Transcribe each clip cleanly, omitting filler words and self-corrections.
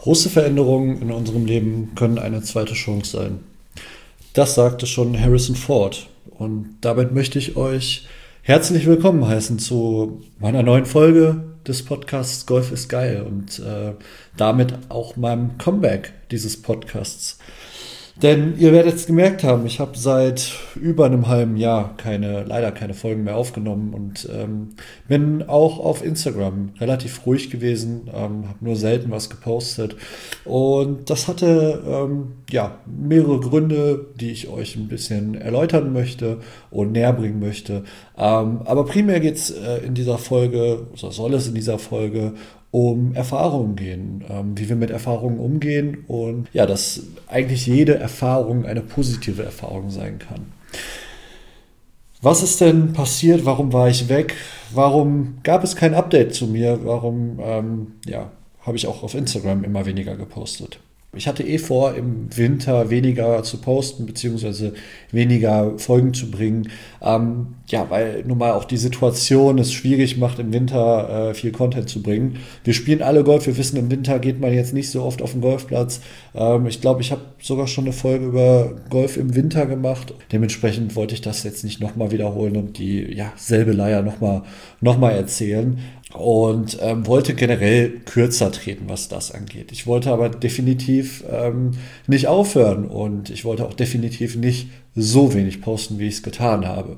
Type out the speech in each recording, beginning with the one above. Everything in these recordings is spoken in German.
Große Veränderungen in unserem Leben können eine zweite Chance sein. Das sagte schon Harrison Ford. Und damit möchte ich euch herzlich willkommen heißen zu meiner neuen Folge des Podcasts Golf ist geil und damit auch meinem Comeback dieses Podcasts. Denn ihr werdet es gemerkt haben, ich habe seit über einem halben Jahr leider keine Folgen mehr aufgenommen und bin auch auf Instagram relativ ruhig gewesen, habe nur selten was gepostet. Und das hatte mehrere Gründe, die ich euch ein bisschen erläutern möchte und näher bringen möchte. Aber primär geht es in dieser Folge, oder soll es in dieser Folge, um Erfahrungen gehen, wie wir mit Erfahrungen umgehen und ja, dass eigentlich jede Erfahrung eine positive Erfahrung sein kann. Was ist denn passiert? Warum war ich weg? Warum gab es kein Update zu mir? Warum habe ich auch auf Instagram immer weniger gepostet? Ich hatte vor, im Winter weniger zu posten, beziehungsweise weniger Folgen zu bringen, weil nun mal auch die Situation es schwierig macht, im Winter viel Content zu bringen. Wir spielen alle Golf, wir wissen, im Winter geht man jetzt nicht so oft auf den Golfplatz. Ich glaube, ich habe sogar schon eine Folge über Golf im Winter gemacht. Dementsprechend wollte ich das jetzt nicht nochmal wiederholen und die selbe Leier nochmal erzählen. Und wollte generell kürzer treten, was das angeht. Ich wollte aber definitiv nicht aufhören und ich wollte auch definitiv nicht so wenig posten, wie ich es getan habe.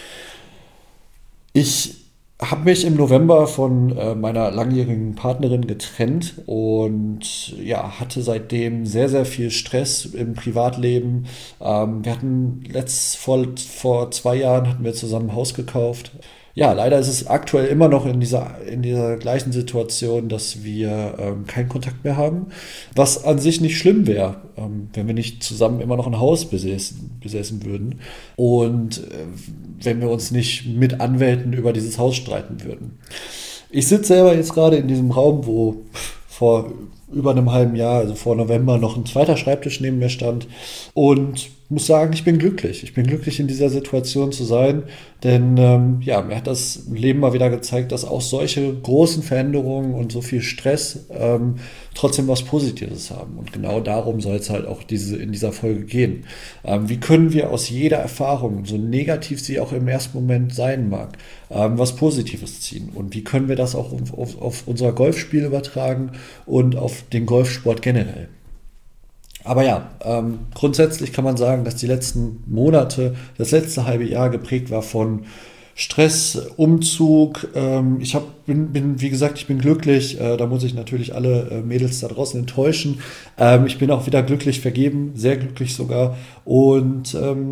Ich habe mich im November von meiner langjährigen Partnerin getrennt und hatte seitdem sehr, sehr viel Stress im Privatleben. Wir hatten vor 2 Jahren hatten wir zusammen ein Haus gekauft. Ja, leider ist es aktuell immer noch in dieser gleichen Situation, dass wir keinen Kontakt mehr haben, was an sich nicht schlimm wäre, wenn wir nicht zusammen immer noch ein Haus besessen würden und wenn wir uns nicht mit Anwälten über dieses Haus streiten würden. Ich sitze selber jetzt gerade in diesem Raum, wo vor über einem halben Jahr, also vor November, noch ein zweiter Schreibtisch neben mir stand und muss sagen, ich bin glücklich. Ich bin glücklich, in dieser Situation zu sein, denn mir hat das Leben mal wieder gezeigt, dass auch solche großen Veränderungen und so viel Stress trotzdem was Positives haben. Und genau darum soll es halt auch in dieser Folge gehen. Wie können wir aus jeder Erfahrung, so negativ sie auch im ersten Moment sein mag, was Positives ziehen? Und wie können wir das auch auf unser Golfspiel übertragen und auf den Golfsport generell? Aber grundsätzlich kann man sagen, dass die letzten Monate, das letzte halbe Jahr geprägt war von Stress, Umzug. Wie gesagt, ich bin glücklich. Da muss ich natürlich alle Mädels da draußen enttäuschen. Ich bin auch wieder glücklich vergeben, sehr glücklich sogar. Und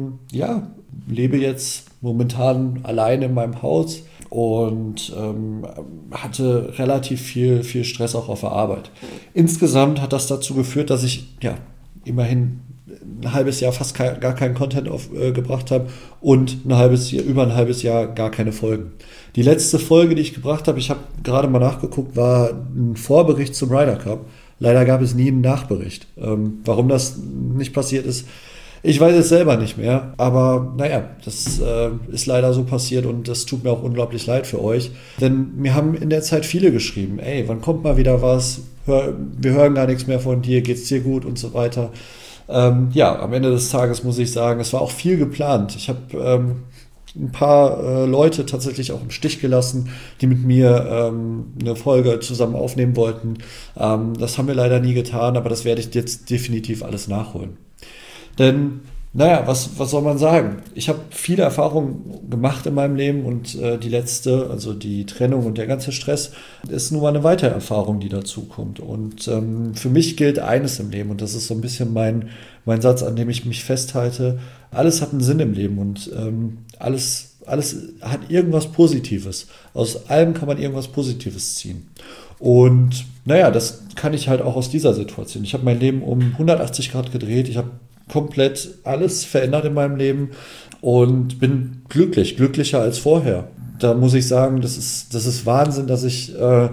lebe jetzt momentan alleine in meinem Haus und hatte relativ viel Stress auch auf der Arbeit. Insgesamt hat das dazu geführt, dass ich immerhin ein halbes Jahr fast gar keinen Content gebracht habe und über ein halbes Jahr gar keine Folgen. Die letzte Folge, die ich gebracht habe, ich habe gerade mal nachgeguckt, war ein Vorbericht zum Ryder Cup. Leider gab es nie einen Nachbericht. Warum das nicht passiert ist, ich weiß es selber nicht mehr, aber das ist leider so passiert und das tut mir auch unglaublich leid für euch. Denn mir haben in der Zeit viele geschrieben, wann kommt mal wieder was? Wir hören gar nichts mehr von dir, geht's dir gut und so weiter. Am Ende des Tages muss ich sagen, es war auch viel geplant. Ich habe ein paar Leute tatsächlich auch im Stich gelassen, die mit mir eine Folge zusammen aufnehmen wollten. Das haben wir leider nie getan, aber das werde ich jetzt definitiv alles nachholen. Denn, was soll man sagen? Ich habe viele Erfahrungen gemacht in meinem Leben und die letzte, also die Trennung und der ganze Stress, ist nun mal eine weitere Erfahrung, die dazu kommt. Und für mich gilt eines im Leben und das ist so ein bisschen mein Satz, an dem ich mich festhalte. Alles hat einen Sinn im Leben und alles hat irgendwas Positives. Aus allem kann man irgendwas Positives ziehen. Und das kann ich halt auch aus dieser Situation. Ich habe mein Leben um 180 Grad gedreht. Ich habe komplett alles verändert in meinem Leben und bin glücklicher als vorher. Da muss ich sagen, das ist Wahnsinn, dass ich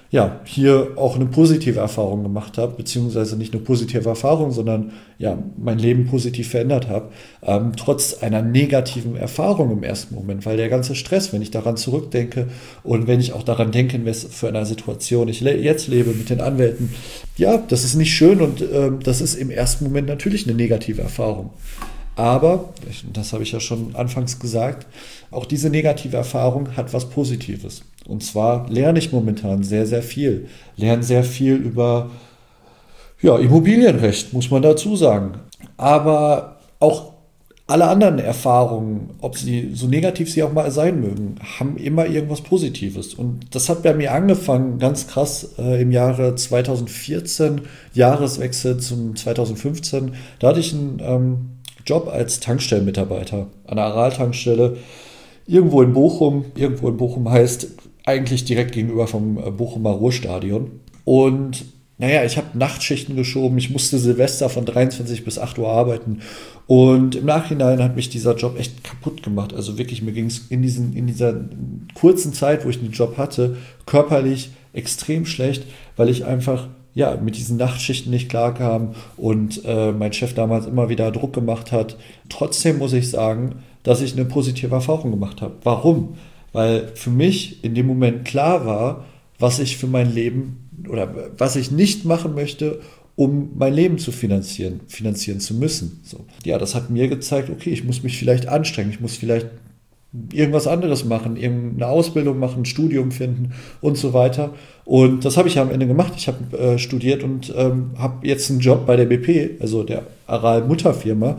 ja, hier auch eine positive Erfahrung gemacht habe, beziehungsweise nicht eine positive Erfahrung, sondern ja, mein Leben positiv verändert habe, trotz einer negativen Erfahrung im ersten Moment, weil der ganze Stress, wenn ich daran zurückdenke und wenn ich auch daran denke, in was für einer Situation ich jetzt lebe mit den Anwälten, ja, das ist nicht schön und das ist im ersten Moment natürlich eine negative Erfahrung. Aber, das habe ich ja schon anfangs gesagt, auch diese negative Erfahrung hat was Positives. Und zwar lerne ich momentan sehr, sehr viel. Lerne sehr viel über ja, Immobilienrecht, muss man dazu sagen. Aber auch alle anderen Erfahrungen, ob sie so negativ sie auch mal sein mögen, haben immer irgendwas Positives. Und das hat bei mir angefangen, ganz krass, im Jahre 2014, Jahreswechsel zum 2015. Da hatte ich einen Job als Tankstellenmitarbeiter an der Aral-Tankstelle irgendwo in Bochum. Irgendwo in Bochum heißt eigentlich direkt gegenüber vom Bochumer Ruhrstadion. Und naja, ich habe Nachtschichten geschoben. Ich musste Silvester von 23 bis 8 Uhr arbeiten. Und im Nachhinein hat mich dieser Job echt kaputt gemacht. Also wirklich, mir ging es in dieser kurzen Zeit, wo ich den Job hatte, körperlich extrem schlecht, weil ich einfach ja, mit diesen Nachtschichten nicht klarkam und mein Chef damals immer wieder Druck gemacht hat. Trotzdem muss ich sagen, dass ich eine positive Erfahrung gemacht habe. Warum? Weil für mich in dem Moment klar war, was ich für mein Leben oder was ich nicht machen möchte, um mein Leben zu finanzieren zu müssen. So. Ja, das hat mir gezeigt, okay, ich muss mich vielleicht anstrengen, ich muss vielleicht irgendwas anderes machen, irgendeine Ausbildung machen, ein Studium finden und so weiter. Und das habe ich ja am Ende gemacht. Ich habe studiert und habe jetzt einen Job bei der BP, also der Aral-Mutterfirma,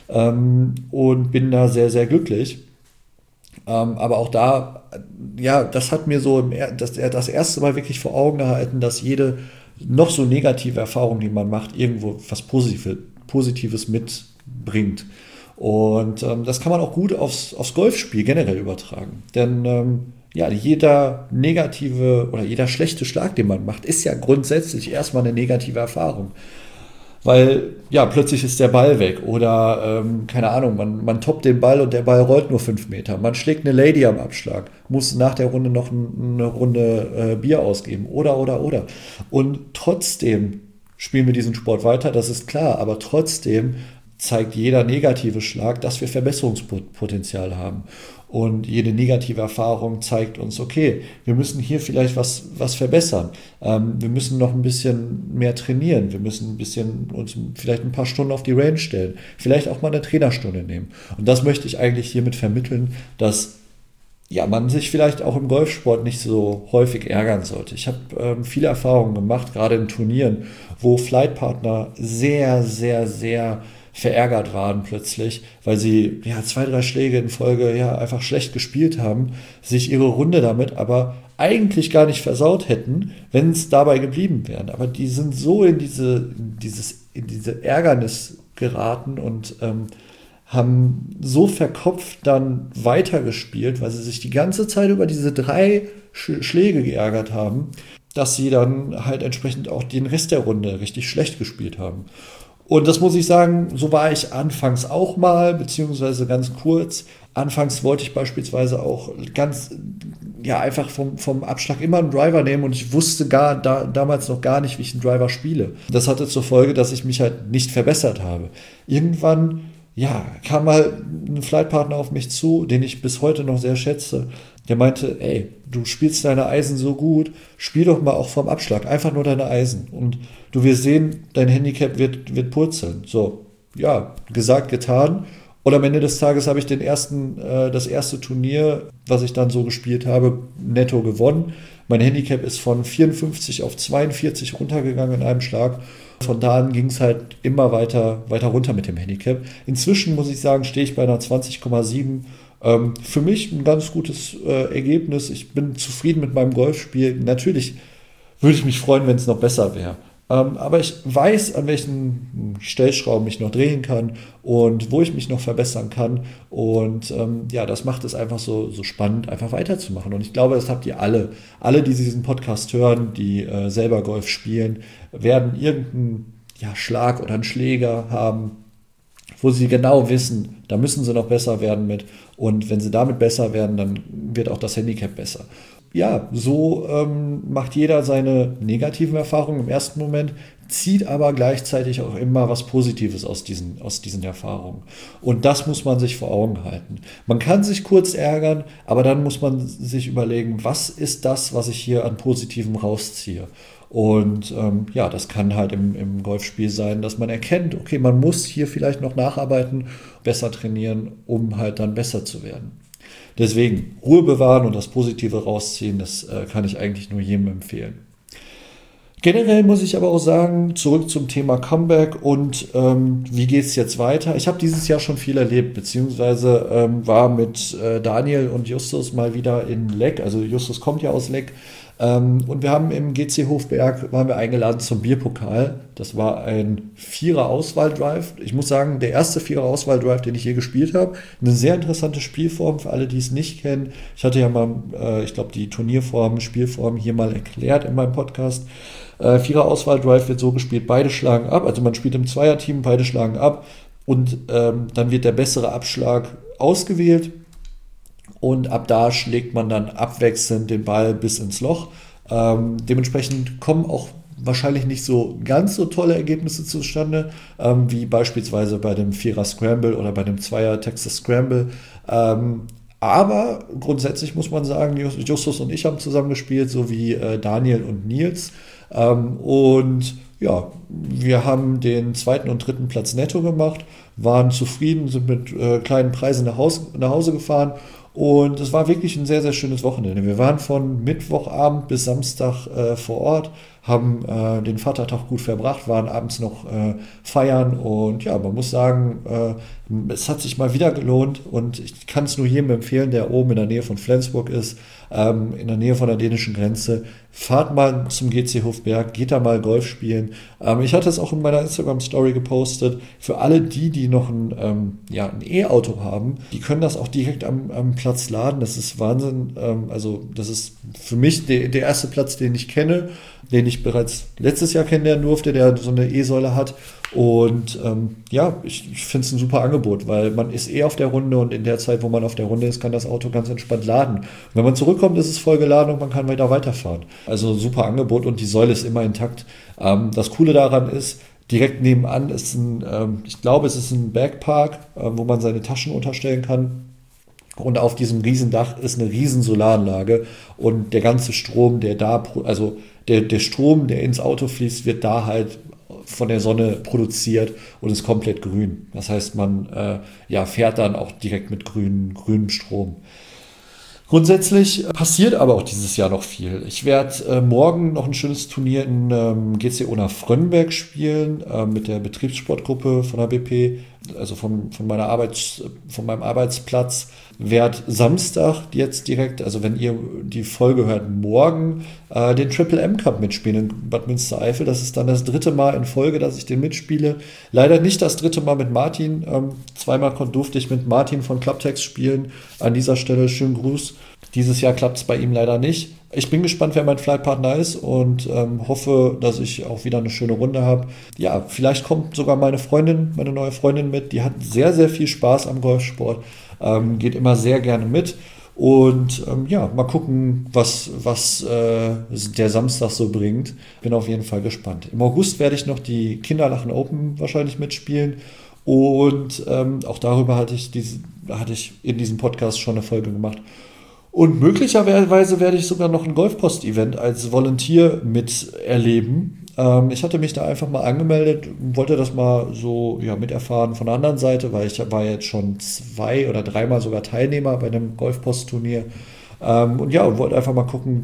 und bin da sehr, sehr glücklich. Aber auch da, ja, das hat mir so das erste Mal wirklich vor Augen gehalten, dass jede noch so negative Erfahrung, die man macht, irgendwo was Positives mitbringt. Und das kann man auch gut aufs Golfspiel generell übertragen. Denn ja, jeder negative oder jeder schlechte Schlag, den man macht, ist ja grundsätzlich erstmal eine negative Erfahrung. Weil, ja, plötzlich ist der Ball weg oder, keine Ahnung, man toppt den Ball und der Ball rollt nur 5 Meter. Man schlägt eine Lady am Abschlag, muss nach der Runde noch eine Runde Bier ausgeben oder. Und trotzdem spielen wir diesen Sport weiter, das ist klar, aber trotzdem zeigt jeder negative Schlag, dass wir Verbesserungspotenzial haben. Und jede negative Erfahrung zeigt uns, okay, wir müssen hier vielleicht was verbessern. Wir müssen noch ein bisschen mehr trainieren. Wir müssen uns vielleicht ein paar Stunden auf die Range stellen. Vielleicht auch mal eine Trainerstunde nehmen. Und das möchte ich eigentlich hiermit vermitteln, dass ja, man sich vielleicht auch im Golfsport nicht so häufig ärgern sollte. Ich habe viele Erfahrungen gemacht, gerade in Turnieren, wo Flightpartner sehr, sehr, sehr verärgert waren plötzlich, weil sie ja 2, 3 Schläge in Folge ja einfach schlecht gespielt haben, sich ihre Runde damit aber eigentlich gar nicht versaut hätten, wenn es dabei geblieben wären. Aber die sind so in diese Ärgernis geraten und haben so verkopft dann weitergespielt, weil sie sich die ganze Zeit über diese 3 Schläge geärgert haben, dass sie dann halt entsprechend auch den Rest der Runde richtig schlecht gespielt haben. Und das muss ich sagen, so war ich anfangs auch mal, beziehungsweise ganz kurz. Anfangs wollte ich beispielsweise auch ja, einfach vom Abschlag immer einen Driver nehmen und ich wusste damals noch gar nicht, wie ich einen Driver spiele. Das hatte zur Folge, dass ich mich halt nicht verbessert habe. Irgendwann, ja, kam mal ein Flightpartner auf mich zu, den ich bis heute noch sehr schätze. Der meinte, ey, du spielst deine Eisen so gut, spiel doch mal auch vom Abschlag, einfach nur deine Eisen. Und du wirst sehen, dein Handicap wird purzeln. So, ja, gesagt, getan. Und am Ende des Tages habe ich das erste Turnier, was ich dann so gespielt habe, netto gewonnen. Mein Handicap ist von 54 auf 42 runtergegangen in einem Schlag. Von da an ging es halt immer weiter runter mit dem Handicap. Inzwischen muss ich sagen, stehe ich bei einer 20,7. Für mich ein ganz gutes Ergebnis. Ich bin zufrieden mit meinem Golfspiel. Natürlich würde ich mich freuen, wenn es noch besser wäre. Aber ich weiß, an welchen Stellschrauben ich noch drehen kann und wo ich mich noch verbessern kann. Und ja, das macht es einfach so spannend, einfach weiterzumachen. Und ich glaube, das habt ihr alle. Alle, die diesen Podcast hören, die selber Golf spielen, werden irgendeinen Schlag oder einen Schläger haben, wo sie genau wissen, da müssen sie noch besser werden mit. Und wenn sie damit besser werden, dann wird auch das Handicap besser. ja, so macht jeder seine negativen Erfahrungen im ersten Moment, zieht aber gleichzeitig auch immer was Positives aus diesen Erfahrungen. Und das muss man sich vor Augen halten. Man kann sich kurz ärgern, aber dann muss man sich überlegen, was ist das, was ich hier an Positivem rausziehe. Und ja, das kann halt im Golfspiel sein, dass man erkennt, okay, man muss hier vielleicht noch nacharbeiten, besser trainieren, um halt dann besser zu werden. Deswegen Ruhe bewahren und das Positive rausziehen, das kann ich eigentlich nur jedem empfehlen. Generell muss ich aber auch sagen, zurück zum Thema Comeback und wie geht es jetzt weiter? Ich habe dieses Jahr schon viel erlebt, beziehungsweise war mit Daniel und Justus mal wieder in Leck, also Justus kommt ja aus Leck, und wir haben im GC Hofberg, waren wir eingeladen zum Bierpokal. Das war ein Vierer-Auswahl-Drive. Ich muss sagen, der erste Vierer-Auswahl-Drive, den ich je gespielt habe. Eine sehr interessante Spielform für alle, die es nicht kennen. Ich hatte ja mal, ich glaube, die Turnierform, Spielform hier mal erklärt in meinem Podcast. Vierer-Auswahl-Drive wird so gespielt, beide schlagen ab. Also man spielt im Zweierteam, beide schlagen ab. Und dann wird der bessere Abschlag ausgewählt. Und ab da schlägt man dann abwechselnd den Ball bis ins Loch. Dementsprechend kommen auch wahrscheinlich nicht so ganz so tolle Ergebnisse zustande, wie beispielsweise bei dem Vierer Scramble oder bei dem Zweier Texas Scramble. Aber grundsätzlich muss man sagen, Justus und ich haben zusammen gespielt, sowie Daniel und Nils. Und ja, wir haben den zweiten und dritten Platz netto gemacht, waren zufrieden, sind mit kleinen Preisen nach Hause gefahren. Und es war wirklich ein sehr, sehr schönes Wochenende. Wir waren von Mittwochabend bis Samstag vor Ort, haben den Vatertag gut verbracht, waren abends noch feiern und ja, man muss sagen, es hat sich mal wieder gelohnt und ich kann es nur jedem empfehlen, der oben in der Nähe von Flensburg ist, in der Nähe von der dänischen Grenze. Fahrt mal zum GC Hofberg, geht da mal Golf spielen. Ich hatte es auch in meiner Instagram-Story gepostet. Für alle die noch ein E-Auto haben, die können das auch direkt am Platz laden. Das ist Wahnsinn. Also das ist für mich der erste Platz, den ich kenne, den ich bereits letztes Jahr kennenlernen durfte, der so eine E-Säule hat. Und ja, ich finde es ein super Angebot, weil man ist auf der Runde und in der Zeit, wo man auf der Runde ist, kann das Auto ganz entspannt laden. Und wenn man zurückkommt, ist es voll geladen und man kann weiterfahren. Also super Angebot und die Säule ist immer intakt. Das Coole daran ist, direkt nebenan ist ich glaube, es ist ein Backpark, wo man seine Taschen unterstellen kann. Und auf diesem Riesendach ist eine riesen Solaranlage und der ganze Strom, der Strom, der ins Auto fließt, wird da halt von der Sonne produziert und ist komplett grün. Das heißt, man fährt dann auch direkt mit grünem Strom. Grundsätzlich passiert aber auch dieses Jahr noch viel. Ich werde morgen noch ein schönes Turnier in GC Unna-Frönnberg spielen mit der Betriebssportgruppe von der BP, also von meinem Arbeitsplatz. Werde Samstag jetzt direkt, also wenn ihr die Folge hört, morgen den Triple M Cup mitspielen in Bad Münstereifel. Das ist dann das 3. Mal in Folge, dass ich den mitspiele. Leider nicht das 3. Mal mit Martin. Zweimal durfte ich mit Martin von Clubtex spielen. An dieser Stelle schönen Gruß. Dieses Jahr klappt es bei ihm leider nicht. Ich bin gespannt, wer mein Flightpartner ist und hoffe, dass ich auch wieder eine schöne Runde habe. Ja, vielleicht kommt sogar meine neue Freundin mit. Die hat sehr, sehr viel Spaß am Golfsport. Geht immer sehr gerne mit. Und mal gucken, was der Samstag so bringt. Bin auf jeden Fall gespannt. Im August werde ich noch die Kinderlachen Open wahrscheinlich mitspielen. Und auch darüber hatte ich in diesem Podcast schon eine Folge gemacht. Und möglicherweise werde ich sogar noch ein Golfpost-Event als Volunteer miterleben. Ich hatte mich da einfach mal angemeldet, wollte das mal so miterfahren von der anderen Seite, weil ich war jetzt schon 2 oder 3 Mal sogar Teilnehmer bei einem Golfpost-Turnier. Und wollte einfach mal gucken,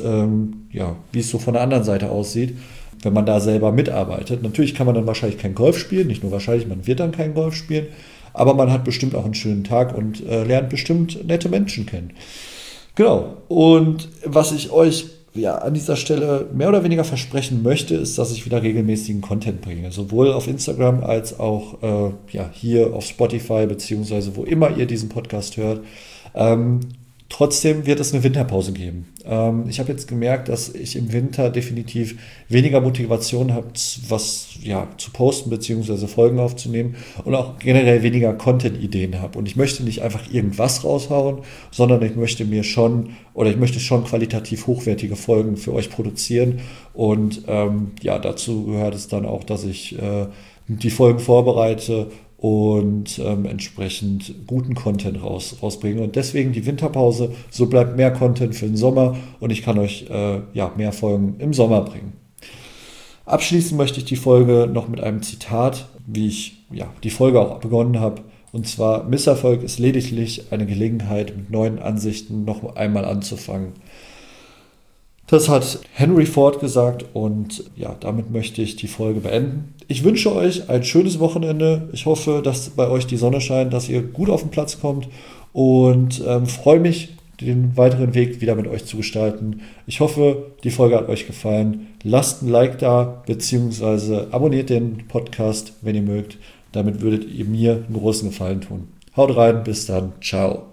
wie es so von der anderen Seite aussieht, wenn man da selber mitarbeitet. Natürlich kann man dann wahrscheinlich kein Golf spielen, nicht nur wahrscheinlich, man wird dann kein Golf spielen, aber man hat bestimmt auch einen schönen Tag und lernt bestimmt nette Menschen kennen. Genau, und was ich euch an dieser Stelle mehr oder weniger versprechen möchte, ist, dass ich wieder regelmäßigen Content bringe. Sowohl auf Instagram als auch hier auf Spotify, beziehungsweise wo immer ihr diesen Podcast hört. Trotzdem wird es eine Winterpause geben. Ich habe jetzt gemerkt, dass ich im Winter definitiv weniger Motivation habe, was ja, zu posten bzw. Folgen aufzunehmen und auch generell weniger Content-Ideen habe. Und ich möchte nicht einfach irgendwas raushauen, sondern ich möchte schon qualitativ hochwertige Folgen für euch produzieren. Und ja, dazu gehört es dann auch, dass ich die Folgen vorbereite und entsprechend guten Content rausbringen. Und deswegen die Winterpause, so bleibt mehr Content für den Sommer und ich kann euch ja, mehr Folgen im Sommer bringen. Abschließen möchte ich die Folge noch mit einem Zitat, wie ich ja, die Folge auch begonnen habe. Und zwar: Misserfolg ist lediglich eine Gelegenheit, mit neuen Ansichten noch einmal anzufangen. Das hat Henry Ford gesagt und ja, damit möchte ich die Folge beenden. Ich wünsche euch ein schönes Wochenende. Ich hoffe, dass bei euch die Sonne scheint, dass ihr gut auf den Platz kommt und freue mich, den weiteren Weg wieder mit euch zu gestalten. Ich hoffe, die Folge hat euch gefallen. Lasst ein Like da, beziehungsweise abonniert den Podcast, wenn ihr mögt. Damit würdet ihr mir einen großen Gefallen tun. Haut rein, bis dann, ciao.